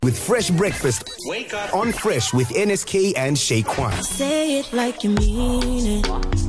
With fresh breakfast, wake up on Fresh with NSK and Shay Kwan. Say it like you mean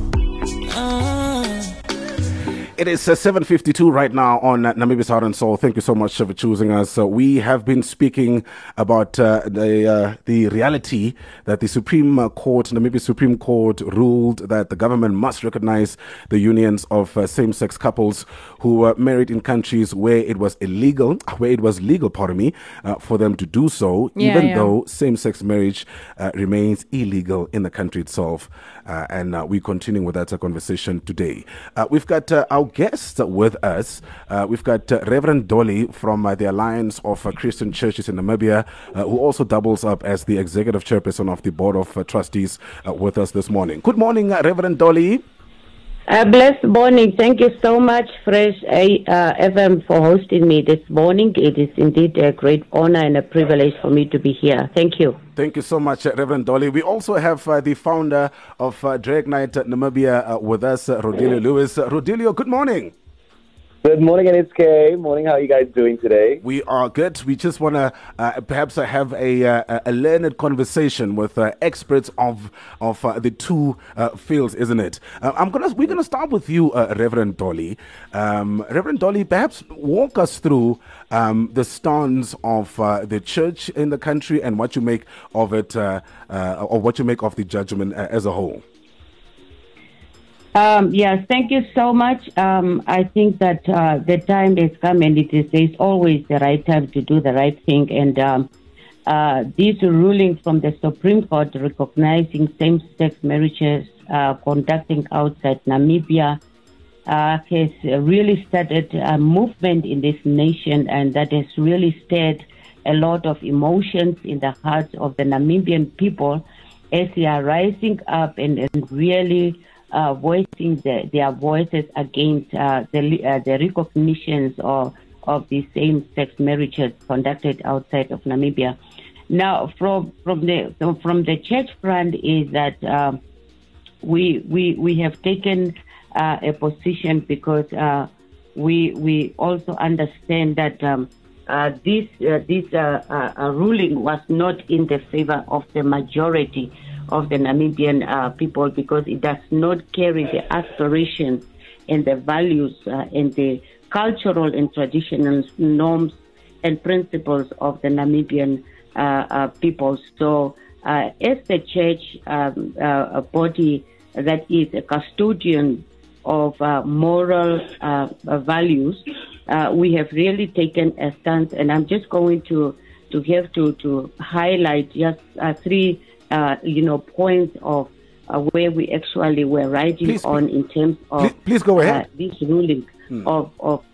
it. It is 7:52 right now on Namibia's Heart and Soul. Thank you so much for choosing us. We have been speaking about the reality that the Namibia Supreme Court ruled that the government must recognize the unions of same-sex couples who were married in countries where it was legal, for them to do so, even though same-sex marriage remains illegal in the country itself. And we're continuing with that conversation today. We've got our guest with us. We've got Reverend Dolly from the Alliance of Christian Churches in Namibia, who also doubles up as the executive chairperson of the Board of Trustees with us this morning. Good morning, Reverend Dolly. Blessed morning. Thank you so much, Fresh FM, for hosting me this morning. It is indeed a great honor and a privilege for me to be here. Thank you. Thank you so much, Reverend Dolly. We also have the founder of Drag Night Namibia with us, Rodelio Lewis. Rodelio, good morning. Good morning, NSK. Morning. How are you guys doing today? We are good. We just want to perhaps have a learned conversation with experts of the two fields, isn't it? We're gonna start with you, Reverend Dolly. Reverend Dolly, perhaps walk us through the stance of the church in the country and what you make of it, or what you make of the judgment as a whole. Yes, thank you so much. I think that the time has come, and there's always the right time to do the right thing. And this ruling from the Supreme Court recognizing same-sex marriages conducting outside Namibia has really started a movement in this nation, and that has really stirred a lot of emotions in the hearts of the Namibian people as they are rising up and really voicing their voices against the recognitions of the same-sex marriages conducted outside of Namibia. Now, from the church front is that we have taken a position because we also understand that this ruling was not in the favor of the majority of the Namibian people, because it does not carry the aspirations and the values and the cultural and traditional norms and principles of the Namibian people. So as the church, a body that is a custodian of moral values, we have really taken a stance, and I'm just going to have to highlight just three points of where we actually were writing in terms of please go ahead. This ruling of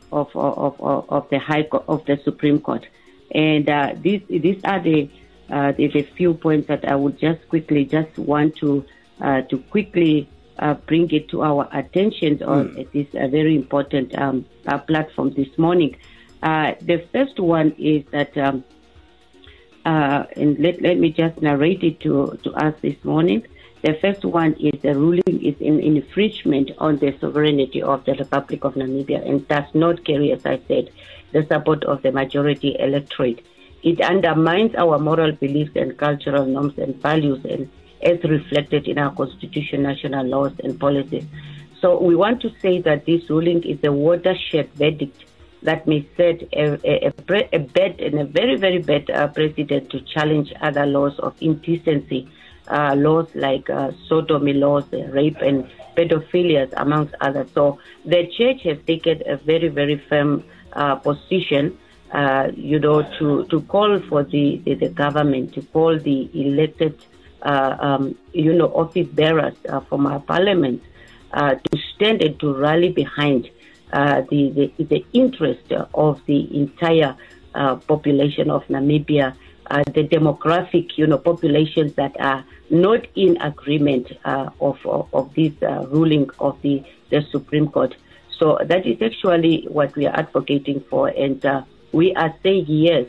the Supreme Court, and these are the few points that I would just want to quickly bring it to our attention on this very important platform this morning. The first one is that. And let me just narrate it to us this morning. The first one is the ruling is in infringement on the sovereignty of the Republic of Namibia and does not carry, as I said, the support of the majority electorate. It undermines our moral beliefs and cultural norms and values, and as reflected in our constitution, national laws and policies. So we want to say that this ruling is a watershed verdict that may set a bad and a very, very bad precedent to challenge other laws of indecency, laws like sodomy laws, rape and pedophilia, amongst others. So the church has taken a very, very firm position, to call for the government, to call the elected, office bearers from our parliament to stand and to rally behind the interest of the entire population of Namibia, the demographic, populations that are not in agreement of this ruling of the Supreme Court. So that is actually what we are advocating for, and we are saying yes.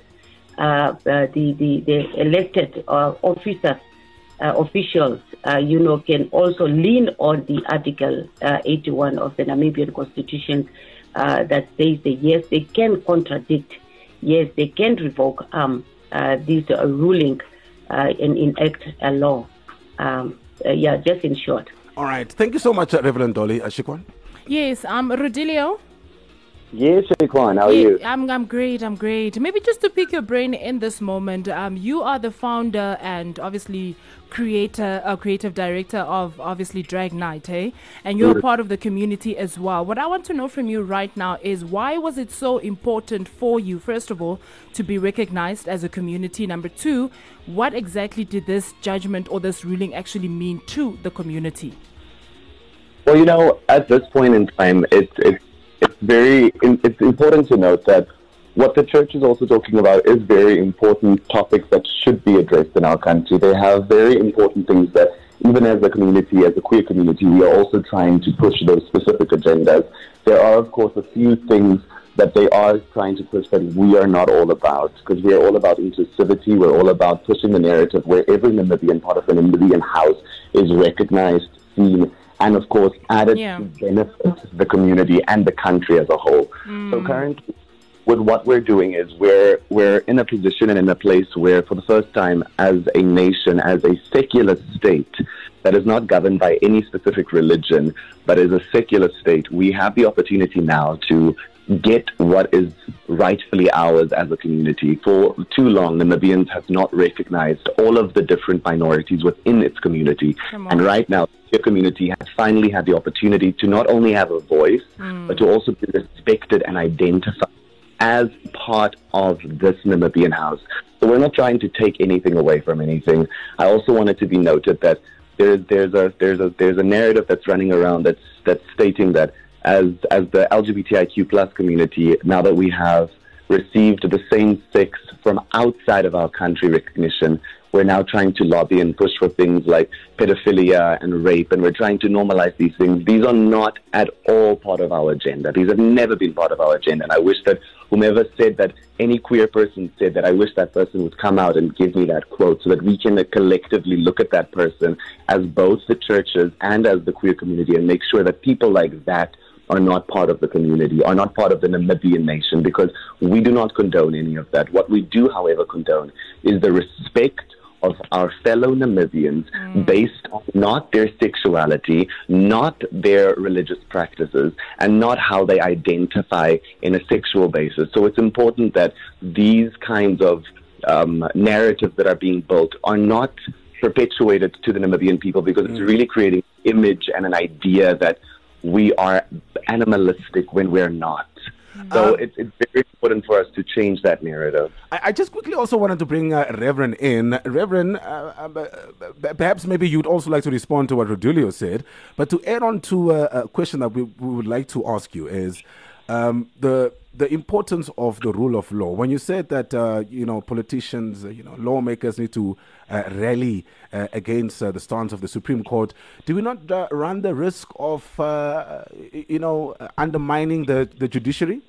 The elected officials, can also lean on the Article 81 of the Namibian Constitution that says that yes, they can contradict, yes, they can revoke this ruling and enact a law. Just in short. All right. Thank you so much, Reverend Dolly. Shekwan? Yes, Rodilio. Yes, Shaquan, how are you? I'm great. Maybe just to pick your brain in this moment, you are the founder and obviously creative director of obviously Drag Night, eh? And you're part of the community as well. What I want to know from you right now is, why was it so important for you, first of all, to be recognized as a community? Number two, what exactly did this judgment or this ruling actually mean to the community? Well, at this point in time, it's important to note that what the church is also talking about is very important topics that should be addressed in our country. They have very important things that, even as a community, as a queer community, we are also trying to push those specific agendas. There are, of course, a few things that they are trying to push that we are not all about, because we are all about inclusivity. We're all about pushing the narrative where every Namibian, part of the Namibian house, is recognized, seen, and of course added to benefit the community and the country as a whole. So currently, with what we're doing is we're in a position and in a place where, for the first time as a nation, as a secular state that is not governed by any specific religion, but is a secular state, we have the opportunity now to get what is rightfully ours as a community. For too long, Namibians have not recognized all of the different minorities within its community. And right now, your community has finally had the opportunity to not only have a voice, but to also be respected and identified as part of this Namibian house. So we're not trying to take anything away from anything. I also want it to be noted that there's a narrative that's running around that's stating that as the LGBTIQ plus community, now that we have received the same sex from outside of our country recognition, we're now trying to lobby and push for things like pedophilia and rape, and we're trying to normalize these things. These are not at all part of our agenda. These have never been part of our agenda. And I wish that whomever said that, any queer person said that, I wish that person would come out and give me that quote so that we can collectively look at that person as both the churches and as the queer community and make sure that people like that are not part of the community, are not part of the Namibian nation, because we do not condone any of that. What we do, however, condone is the respect of our fellow Namibians based on not their sexuality, not their religious practices, and not how they identify in a sexual basis. So it's important that these kinds of narratives that are being built are not perpetuated to the Namibian people, because it's really creating an image and an idea that we are animalistic when we're not. So it's very important for us to change that narrative. I just quickly also wanted to bring Reverend in. Reverend, perhaps maybe you'd also like to respond to what Rodilio said, but to add on to a question that we would like to ask you is the importance of the rule of law. When you said that, politicians, lawmakers need to rally against the stance of the Supreme Court, do we not run the risk of, undermining the judiciary?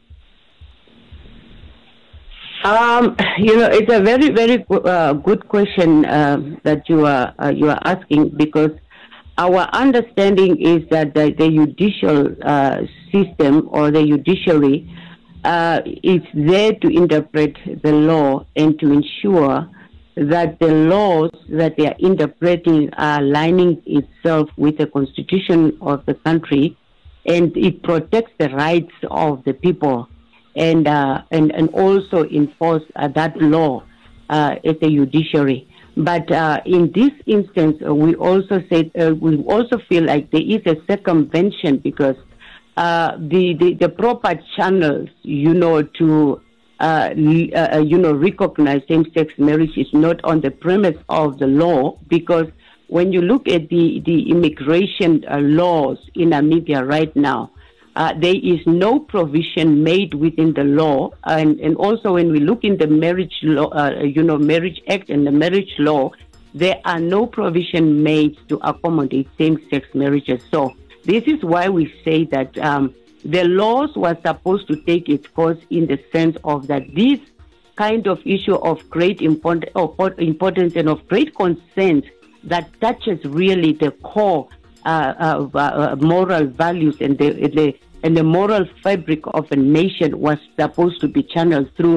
It's a very, very good question that you are asking, because our understanding is that the judicial system or the judiciary is there to interpret the law and to ensure that the laws that they are interpreting are aligning itself with the constitution of the country, and it protects the rights of the people, and also enforce that law at the judiciary. But in this instance, we also feel like there is a circumvention, because the proper channels, to recognize same-sex marriage is not on the premise of the law, because when you look at the immigration laws in Namibia right now, there is no provision made within the law, and also when we look in the marriage law, Marriage Act and the marriage law, there are no provision made to accommodate same-sex marriages. So this is why we say that the laws were supposed to take its course, in the sense of that this kind of issue of great importance and of great concern that touches really the core moral values and the moral fabric of a nation was supposed to be channeled through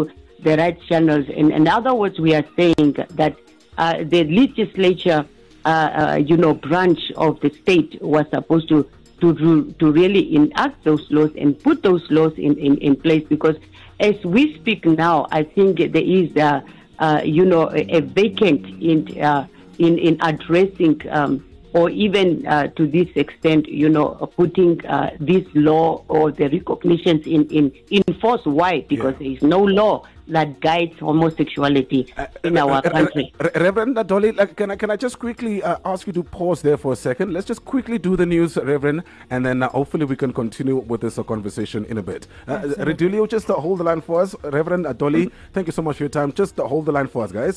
the right channels. In other words, we are saying that the legislature, branch of the state was supposed to really enact those laws and put those laws in place, because as we speak now, I think there is a vacant in addressing or even to this extent, putting this law or the recognitions in force. Why? Because there is no law that guides homosexuality in our country. Reverend Dolly, can I just quickly ask you to pause there for a second? Let's just quickly do the news, Reverend, and then hopefully we can continue with this conversation in a bit. Rodilio, just hold the line for us. Reverend Dolly, thank you so much for your time. Just hold the line for us, guys.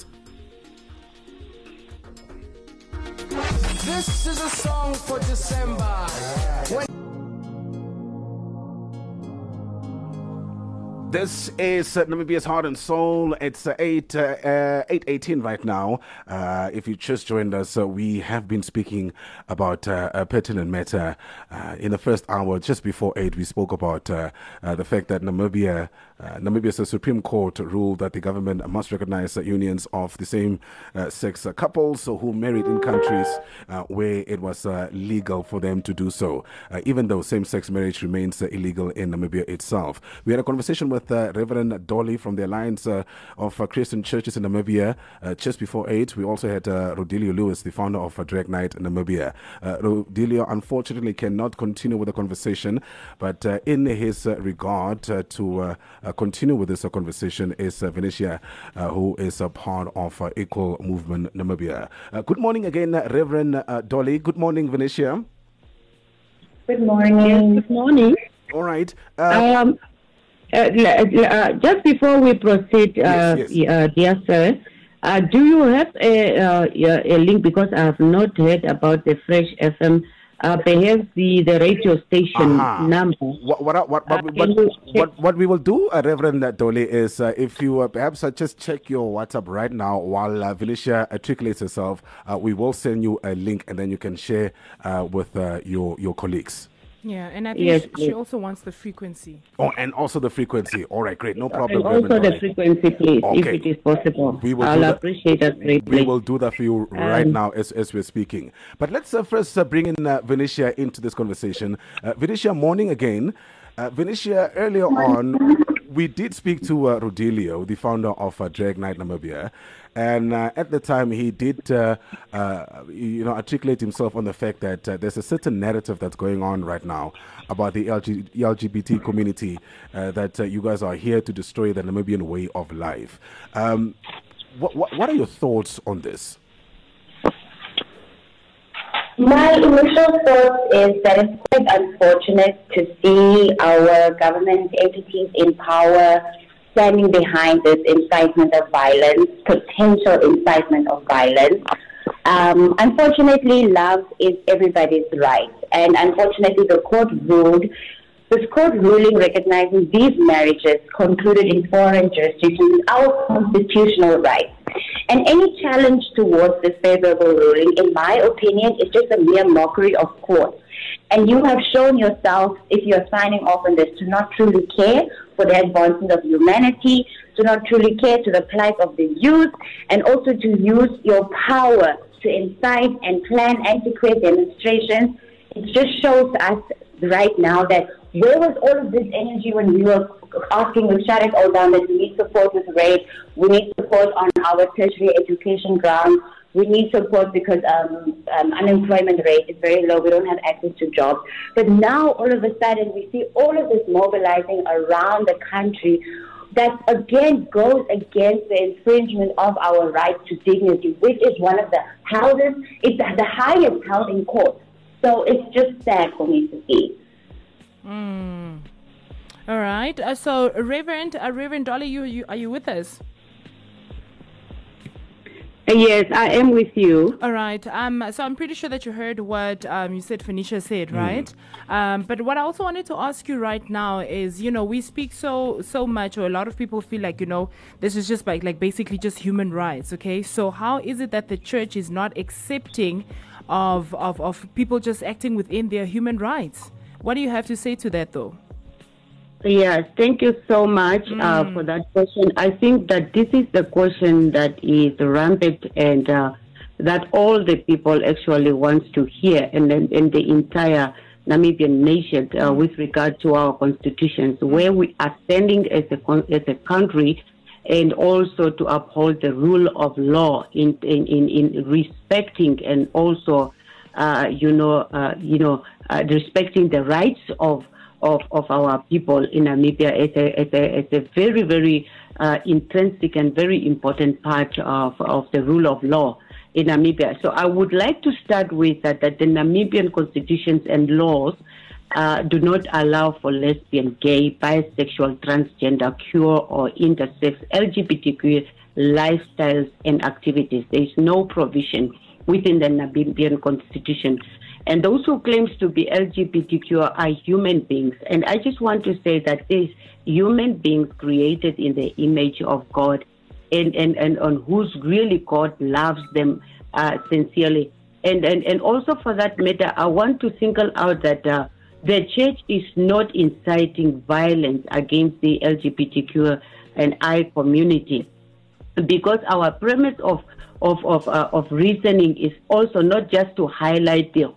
This is a song for December. This is Namibia's Heart and Soul. It's 8:18 right now. If you just joined us, we have been speaking about a pertinent matter. In the first hour, just before 8, we spoke about the fact that Namibia's Supreme Court ruled that the government must recognize unions of the same sex couples who married in countries where it was legal for them to do so, even though same-sex marriage remains illegal in Namibia itself. We had a conversation with Reverend Dolly from the Alliance of Christian Churches in Namibia just before 8. We also had Rodilio Lewis, the founder of Drag Night in Namibia. Rodilio unfortunately cannot continue with the conversation, but in his regard to continue with this conversation is Venetia, who is a part of Equal Movement Namibia. Good morning again, Reverend Dolly. Good morning, Venetia. Good morning. Yes, good morning. All right. Just before we proceed, dear sir, do you have a link, because I have not heard about the Fresh FM, perhaps the radio station number? What we will do, Reverend Dolly, is if you perhaps just check your WhatsApp right now while Venetia articulates herself, we will send you a link and then you can share with your colleagues. Yeah, and I think she also wants the frequency. Oh, and also the frequency. All right, great. No problem. And also the frequency, please, if it is possible. I'll appreciate that greatly. We will do that for you right now as we're speaking. But let's first bring in Venetia into this conversation. Venetia, morning again. Venetia, earlier on, we did speak to Rodilio, the founder of Drag Night Namibia. And at the time, he did, articulate himself on the fact that there's a certain narrative that's going on right now about the LGBT community, that you guys are here to destroy the Namibian way of life. What are your thoughts on this? My initial thought is that it's quite unfortunate to see our government entities in power standing behind this incitement of violence, potential incitement of violence. Unfortunately, love is everybody's right. And unfortunately, this court ruling recognizing these marriages concluded in foreign jurisdictions is our constitutional right. And any challenge towards this favorable ruling, in my opinion, is just a mere mockery of courts. And you have shown yourself, if you're signing off on this, to not truly care for the advancement of humanity, to not truly care to the plight of the youth, and also to use your power to incite and plan and to create demonstrations. It just shows us right now that where was all of this energy when we were asking to shut it all down, that we need support with rape, we need support on our tertiary education grounds, we need support because unemployment rate is very low, we don't have access to jobs. But now all of a sudden we see all of this mobilizing around the country that again goes against the infringement of our right to dignity, which is one of the houses, it's the highest held in court. So it's just sad for me to see. All right. So, Reverend Dolly, are you with us? Yes, I am with you. All right. So I'm pretty sure that you heard what you said, Venetia said, right? But what I also wanted to ask you right now is, we speak so much, or a lot of people feel like, this is just like basically just human rights. Okay. So how is it that the church is not accepting of people just acting within their human rights? What do you have to say to that, though? Yes, thank you so much for that question. I think that this is the question that is rampant and that all the people actually wants to hear, and the entire Namibian nation with regard to our constitutions, where we are standing as a country, and also to uphold the rule of law in respecting and also respecting the rights of our people in Namibia. It's a very, very intrinsic and very important part of the rule of law in Namibia. So I would like to start with that the Namibian constitutions and laws do not allow for lesbian, gay, bisexual, transgender, queer or intersex, LGBTQ lifestyles and activities. There is no provision within the Namibian constitution. And those who claims to be LGBTQ are human beings. And I just want to say that these human beings created in the image of God and on whose really God loves them sincerely. And also for that matter, I want to single out that the church is not inciting violence against the LGBTQ and I community, because our premise of reasoning is also not just to highlight the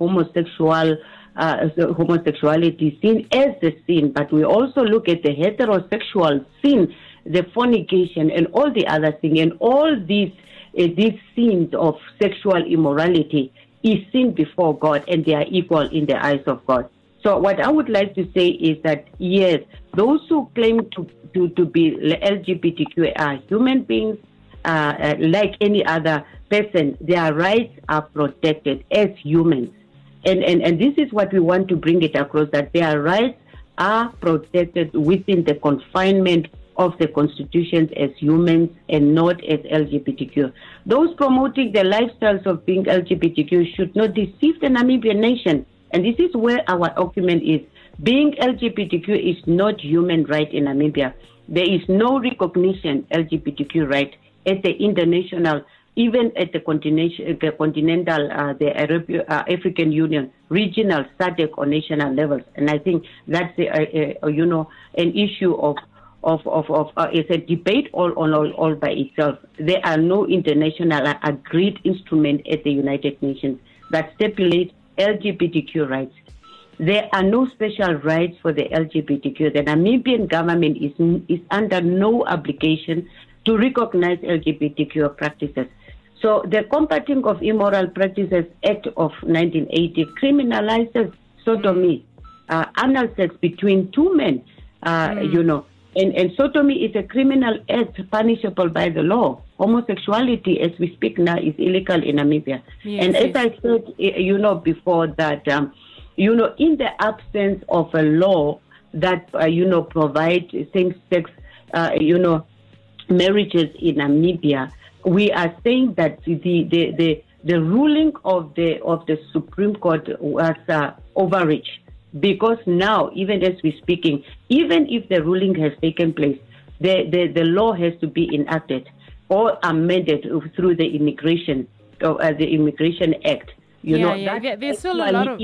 homosexuality sin as the sin, but we also look at the heterosexual sin, the fornication, and all the other things, and all these sins of sexual immorality is sin before God, and they are equal in the eyes of God. So what I would like to say is that yes, those who claim to be LGBTQ are human beings. Like any other person, their rights are protected as humans. And this is what we want to bring it across, that their rights are protected within the confinement of the constitutions as humans and not as LGBTQ. Those promoting the lifestyles of being LGBTQ should not deceive the Namibian nation. And this is where our argument is. Being LGBTQ is not human right in Namibia. There is no recognition LGBTQ right at the international, even at the continental, the African Union, regional, SADC or national levels. And I think that's an issue of it's a debate all by itself. There are no international agreed instrument at the United Nations that stipulate LGBTQ rights. There are no special rights for the LGBTQ. The Namibian government is under no obligation to recognize LGBTQ practices. So the Combating of Immoral Practices Act of 1980 criminalizes sodomy, anal sex between two men, and sodomy is a criminal act punishable by the law. Homosexuality, as we speak now, is illegal in Namibia. Yes, and as I said, before that, in the absence of a law that, provides same-sex, marriages in Namibia, we are saying that the ruling of the Supreme Court was overreach, because now, even as we're speaking, even if the ruling has taken place, the law has to be enacted or amended through the Immigration Act. There's still a lot of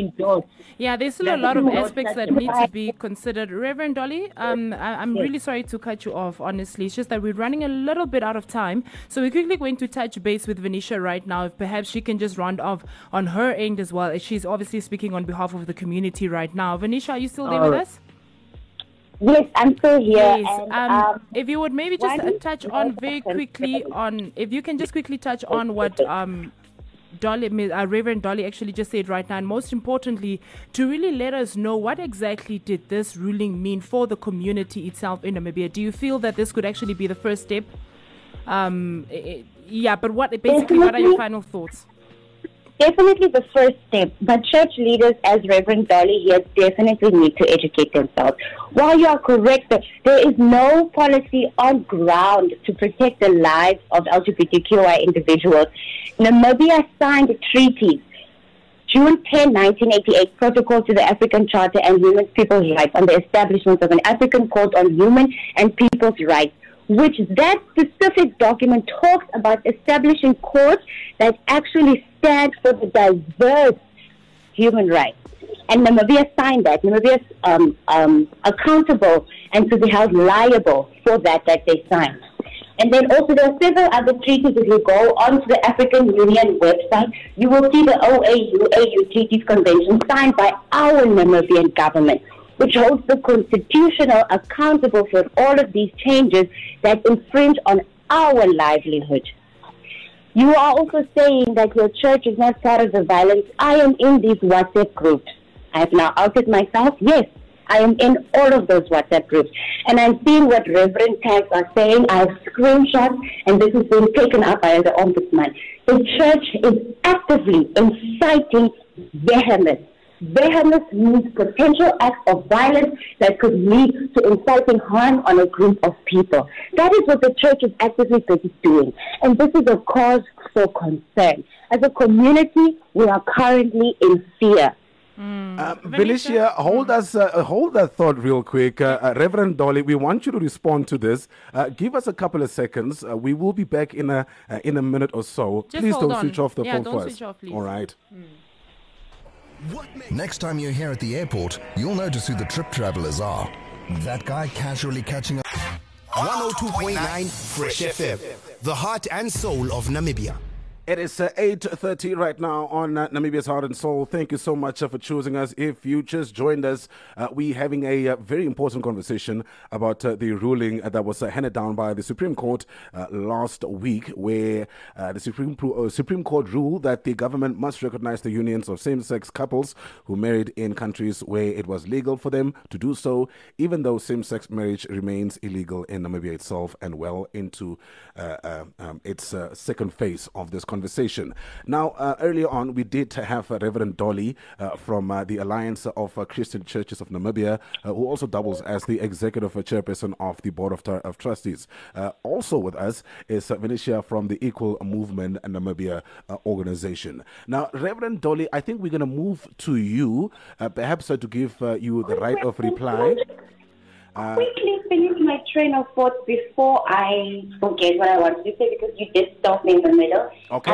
aspects that need to be considered. Reverend Dolly, I'm really sorry to cut you off, honestly. It's just that we're running a little bit out of time. So we're quickly going to touch base with Venetia right now. If perhaps she can just round off on her end as well, as she's obviously speaking on behalf of the community right now. Venetia, are you still there with us? Yes, I'm still here. Yes. And, if you would maybe just touch on very quickly on, if you can just quickly touch on what Reverend Dolly actually just said right now, and most importantly, to really let us know what exactly did this ruling mean for the community itself in Namibia. Do you feel that this could actually be the first step? But what are your final thoughts? Definitely the first step, but church leaders, as Reverend Dolly here, definitely need to educate themselves. While you are correct that there is no policy on ground to protect the lives of LGBTQI individuals, Namibia signed treaties. June 10, 1988, Protocol to the African Charter and Human People's Rights on the establishment of an African Court on Human and People's Rights, which that specific document talks about establishing courts that actually stand for the diverse human rights. And Namibia signed that. Namibia is accountable and to be held liable for that they signed. And then also there are several other treaties. If you go onto the African Union website, you will see the OAU Treaties Convention signed by our Namibian government, which holds the constitutional accountable for all of these changes that infringe on our livelihood. You are also saying that your church is not part of the violence. I am in these WhatsApp groups. I have now outed myself. Yes, I am in all of those WhatsApp groups. And I'm seeing what Reverend tags are saying. I have screenshots, and this has been taken up by the Ombudsman. The church is actively inciting vehemence. Vehemence means potential acts of violence that could lead to inciting harm on a group of people. That is what the church is actively doing. And this is a cause for concern. As a community, we are currently in fear. Vinicia, hold that thought real quick. Reverend Dolly, we want you to respond to this. Give us a couple of seconds. We will be back in a minute or so. Just please hold don't on. switch off the phone don't first. switch off, please. All right. Next time you're here at the airport, you'll notice who the trip travelers are. That guy casually catching up. 102.9 Fresh FM, the heart and soul of Namibia. It is 8:30 right now on Namibia's Heart and Soul. Thank you so much for choosing us. If you just joined us, we're having a very important conversation about the ruling that was handed down by the Supreme Court last week, where the Supreme Court ruled that the government must recognize the unions of same-sex couples who married in countries where it was legal for them to do so, even though same-sex marriage remains illegal in Namibia itself and well into its second phase of this conversation. Now, earlier on, we did have Reverend Dolly from the Alliance of Christian Churches of Namibia, who also doubles as the executive chairperson of the Board of Trustees. Also with us is Vinicia from the Equal Movement Namibia organization. Now, Reverend Dolly, I think we're going to move to you, perhaps to give you the right of reply. Quickly finish my train of thought before I forget what I wanted to say, because you did stop me in the middle. Okay,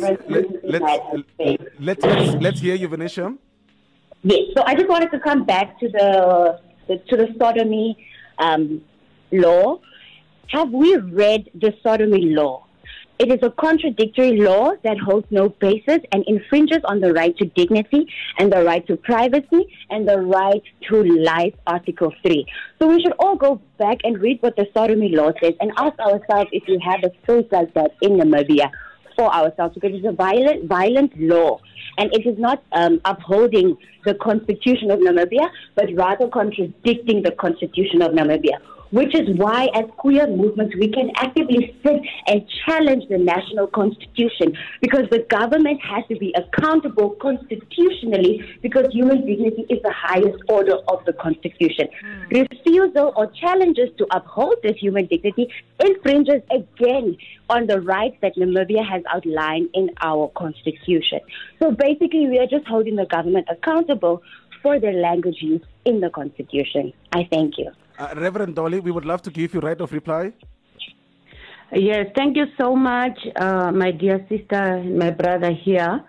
let's hear you, Vinicia. Yes, so I just wanted to come back to the sodomy law. Have we read the sodomy law? It is a contradictory law that holds no basis and infringes on the right to dignity and the right to privacy and the right to life, Article 3. So we should all go back and read what the sodomy law says and ask ourselves if we have a space like that in Namibia for ourselves, because it's a violent law, and it is not upholding the Constitution of Namibia, but rather contradicting the Constitution of Namibia. Which is why, as queer movements, we can actively sit and challenge the national constitution, because the government has to be accountable constitutionally, because human dignity is the highest order of the constitution. Refusal or challenges to uphold this human dignity infringes again on the rights that Namibia has outlined in our constitution. So basically, we are just holding the government accountable for their language use in the constitution. I thank you. Reverend Dolly, we would love to give you right of reply. Yes, thank you so much, my dear sister, my brother here.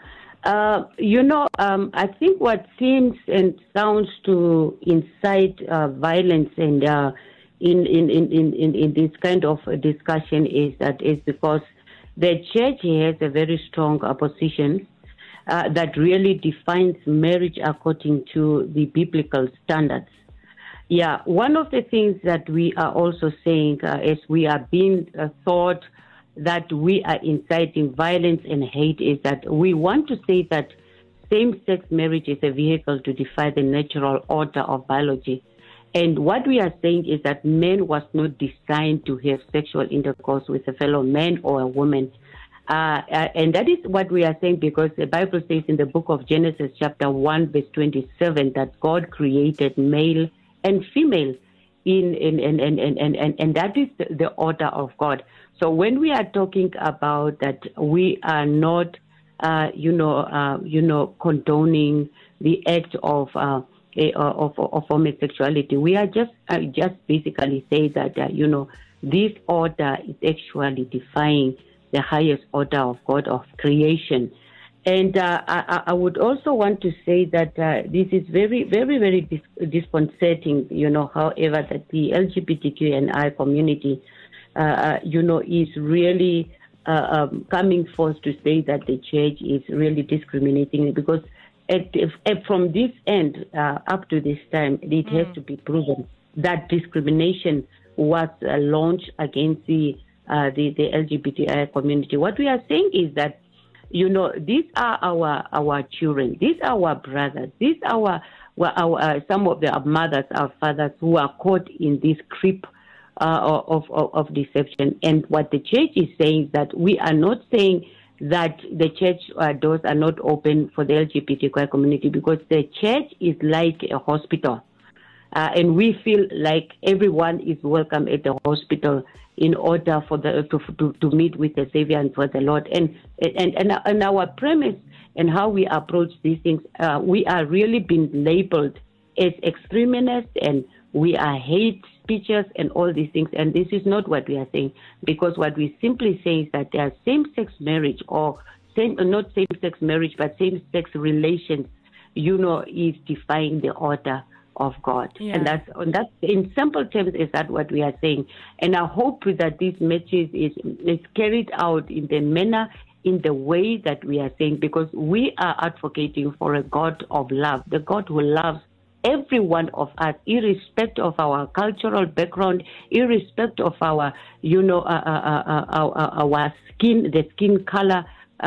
I think what seems and sounds to incite violence and in this kind of discussion is because the church has a very strong opposition that really defines marriage according to the biblical standards. Yeah, one of the things that we are also saying as we are being thought that we are inciting violence and hate is that we want to say that same-sex marriage is a vehicle to defy the natural order of biology. And what we are saying is that man was not designed to have sexual intercourse with a fellow man or a woman. And that is what we are saying, because the Bible says in the book of Genesis chapter 1 verse 27 that God created male and female and that is the order of God. So when we are talking about that, we are not condoning the act of homosexuality. We are just basically say that this order is actually defying the highest order of God of creation. And I would also want to say that this is very, very, very disconcerting, however, that the LGBTQI community, is really coming forth to say that the church is really discriminating, because from this end up to this time, it has to be proven that discrimination was launched against the LGBTI community. What we are saying is that, these are our children, these are our brothers, these are our some of our mothers, our fathers who are caught in this creep of deception. And what the church is saying is that we are not saying that the church doors are not open for the LGBTQI community, because the church is like a hospital. And we feel like everyone is welcome at the hospital in order for to meet with the Savior and for the Lord. And our premise and how we approach these things, we are really being labeled as extremists, and we are hate speeches and all these things. And this is not what we are saying, because what we simply say is that there are same-sex marriage, or not same-sex marriage, but same-sex relations, is defying the order of God. Yeah. And that's in simple terms, is that what we are saying. And I hope that this message is carried out in the manner, in the way that we are saying, because we are advocating for a God of love, the God who loves every one of us, irrespective of our cultural background, irrespective of our, our skin, the skin color,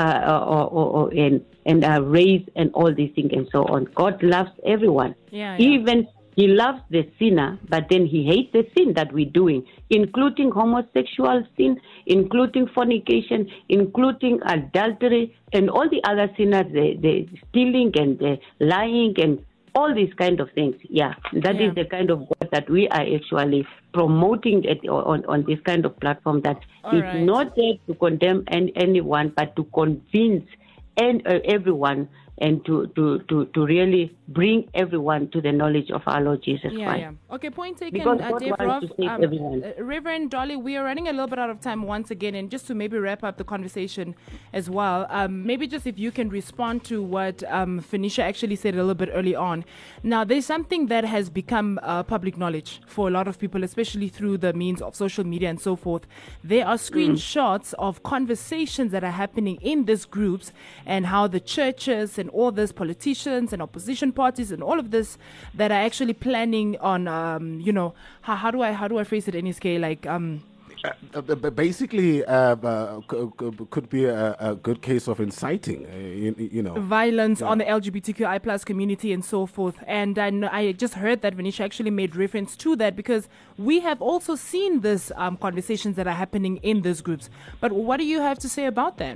and race and all these things and so on. God loves everyone. Even He loves the sinner, but then He hates the sin that we're doing, including homosexual sin, including fornication, including adultery, and all the other sinners, the stealing and the lying and all these kind of things. That is the kind of God that we are actually promoting on this kind of platform, that is not there to condemn anyone, but to convince everyone, and to really bring everyone to the knowledge of our Lord Jesus Christ. Okay, point taken, Dave Roth. Reverend Dolly, we are running a little bit out of time once again, and just to maybe wrap up the conversation as well, maybe just if you can respond to what Phoenicia actually said a little bit early on. Now, there's something that has become public knowledge for a lot of people, especially through the means of social media and so forth. There are screenshots of conversations that are happening in these groups, and how the churches and all these politicians and opposition parties and all of this that are actually planning on, how do I phrase it, NSK, like, basically, could be a good case of inciting, violence on the LGBTQI plus community and so forth. And I just heard that Venetia actually made reference to that, because we have also seen this conversations that are happening in these groups. But what do you have to say about that?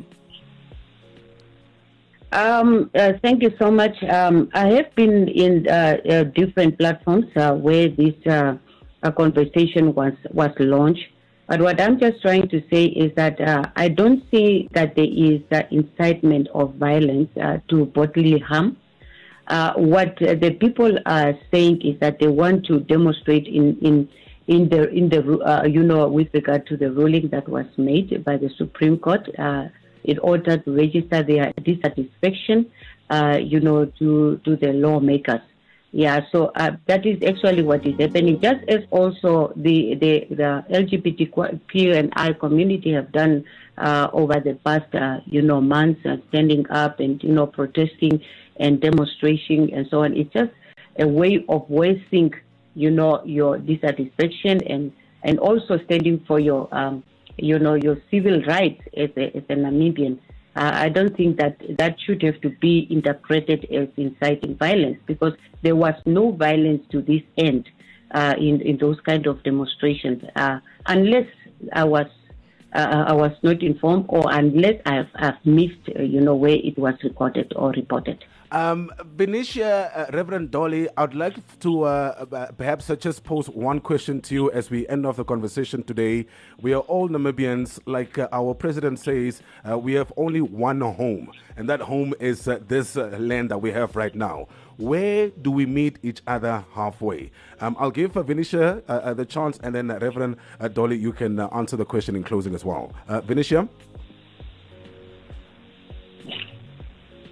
Thank you so much. I have been in different platforms where this conversation was launched. But what I'm just trying to say is that I don't see that there is incitement of violence to bodily harm. What the people are saying is that they want to demonstrate in the with regard to the ruling that was made by the Supreme Court. It ordered to register their dissatisfaction, to the lawmakers. So that is actually what is happening. Just as also the LGBTQ and I community have done over the past, months, standing up and protesting and demonstrating and so on. It's just a way of voicing, your dissatisfaction and also standing for your your civil rights as a Namibian. I don't think that should have to be interpreted as inciting violence, because there was no violence to this end in those kind of demonstrations, unless I was not informed, or unless I've missed where it was recorded or reported. Venetia, Reverend Dolly, I'd like to perhaps just pose one question to you as we end off the conversation today. We are all Namibians. Like our president says, we have only one home, and that home is this land that we have right now. Where do we meet each other halfway? I'll give Venetia the chance, and then Reverend Dolly, you can answer the question in closing as well. Venetia?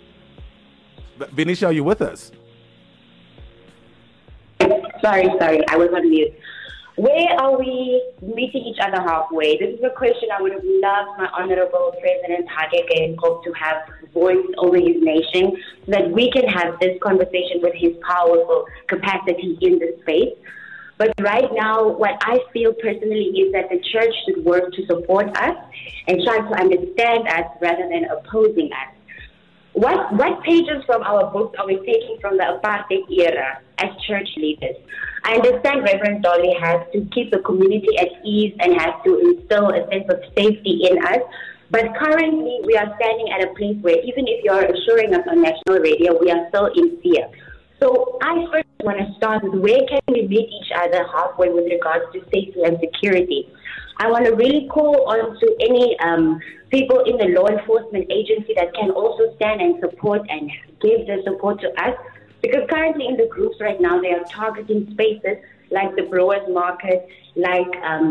Venetia, are you with us? Sorry, I was on mute. Where are we meeting each other halfway? This is a question I would have loved my Honorable President Hage Geingob to have voiced over his nation so that we can have this conversation with his powerful capacity in this space. But right now, what I feel personally is that the church should work to support us and try to understand us rather than opposing us. What pages from our books are we taking from the apartheid era as church leaders? I understand Reverend Dolly has to keep the community at ease and has to instill a sense of safety in us. But currently, we are standing at a place where even if you are assuring us on national radio, we are still in fear. So I first want to start with where can we meet each other halfway with regards to safety and security. I want to really call on to any people in the law enforcement agency that can also stand and support and give the support to us. Because currently in the groups right now, they are targeting spaces like the Brewers Market, like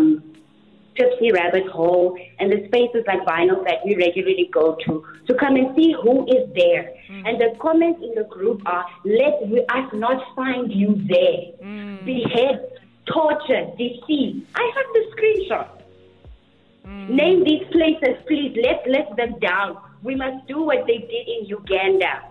Tipsy Rabbit Hole, and the spaces like Vinyl that we regularly go to come and see who is there. And the comments in the group are, let us not find you there. Behead, torture, deceive. I have the screenshot. Name these places, please. Let's let them down. We must do what they did in Uganda.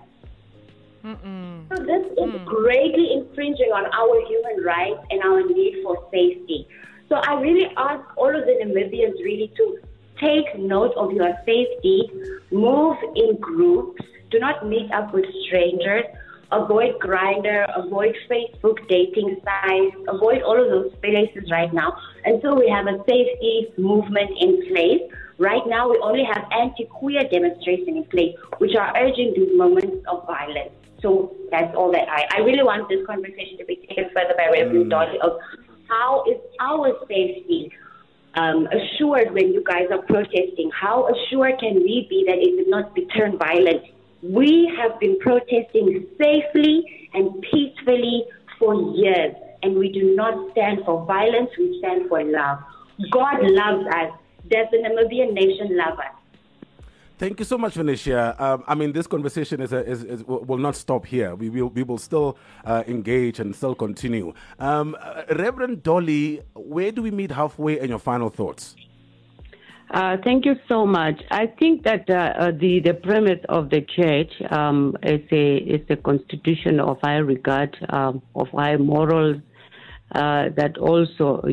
So this is greatly infringing on our human rights and our need for safety. So I really ask all of the Namibians really to take note of your safety, move in groups, do not meet up with strangers, avoid Grindr, avoid Facebook dating sites, avoid all of those places right now until we have a safety movement in place. Right now, we only have anti-queer demonstration in place, which are urging these moments of violence. So that's all that I really want this conversation to be taken further by Reverend Dolly of how is our safety assured when you guys are protesting? How assured can we be that it will not be turned violent? We have been protesting safely and peacefully for years, and we do not stand for violence, we stand for love. God loves us. Does the Namibian nation love us? Thank you so much, Venetia. I mean, this conversation will not stop here. We will still engage and still continue. Reverend Dolly, where do we meet halfway, and your final thoughts? Thank you so much. I think that the premise of the church is a constitution of high regard, of high morals, that also,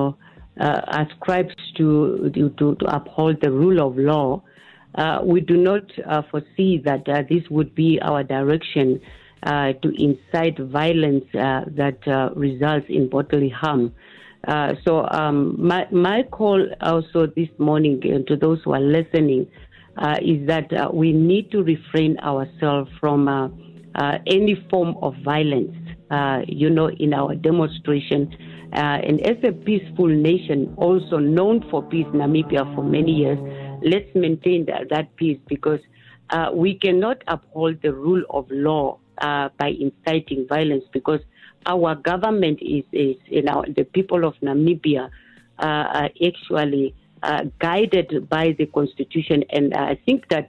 ascribes to uphold the rule of law. We do not foresee that this would be our direction to incite violence that results in bodily harm. So my call also this morning to those who are listening is that we need to refrain ourselves from any form of violence, in our demonstration. And as a peaceful nation, also known for peace, Namibia for many years, let's maintain that peace, because we cannot uphold the rule of law by inciting violence, because our government is the people of Namibia are actually guided by the constitution. And I think that,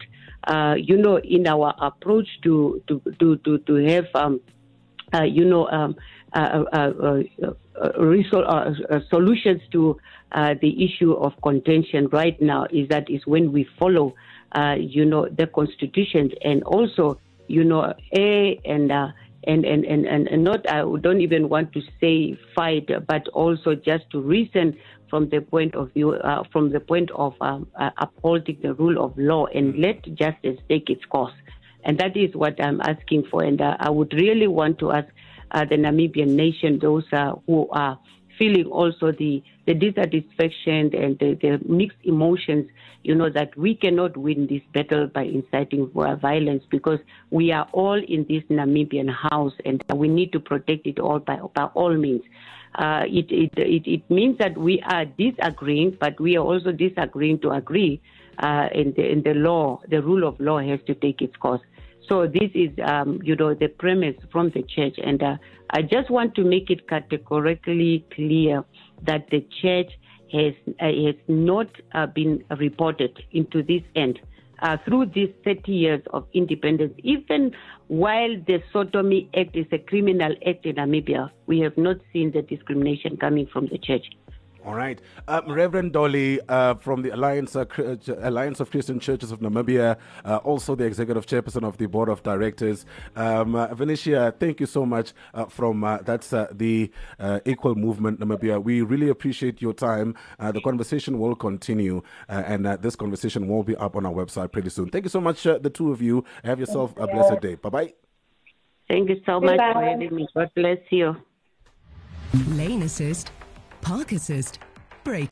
in our approach to have, solutions to the issue of contention right now is when we follow, the constitutions, and also, and not, I don't even want to say fight, but also just to reason from the point of view, upholding the rule of law and let justice take its course. And that is what I'm asking for. And I would really want to ask the Namibian nation, those who are feeling also the dissatisfaction and the mixed emotions, that we cannot win this battle by inciting violence, because we are all in this Namibian house and we need to protect it all by all means. It means that we are disagreeing, but we are also disagreeing to agree, in the law, the rule of law has to take its course. So this is, the premise from the church. And I just want to make it categorically clear that the church has not been reported into this end. through these 30 years of independence. Even while the Sodomy Act is a criminal act in Namibia, we have not seen the discrimination coming from the church. All right. Reverend Dolly from the Alliance of Christian Churches of Namibia, also the executive chairperson of the board of directors. Venetia, thank you so much from that's the Equal Movement Namibia. We really appreciate your time. The conversation will continue and this conversation will be up on our website pretty soon. Thank you so much, the two of you. Have yourself a blessed day. Bye-bye. Thank you so much for having me. God bless you. Lane assist, park assist, brake